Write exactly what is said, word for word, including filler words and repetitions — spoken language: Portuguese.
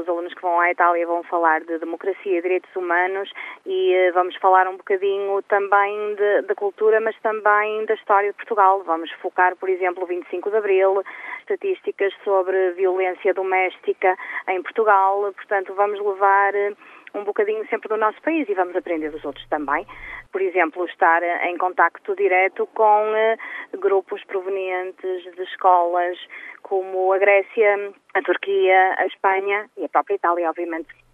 os alunos que vão à Itália vão falar de democracia e direitos humanos e vamos falar um bocadinho também de, de cultura, mas também da história de Portugal. Vamos focar, por exemplo, o vinte e cinco de Abril, estatísticas sobre violência doméstica em Portugal. Portanto, vamos levar um bocadinho sempre do nosso país e vamos aprender dos outros também. Por exemplo, estar em contacto direto com uh, grupos provenientes de escolas como a Grécia, a Turquia, a Espanha e a própria Itália, obviamente.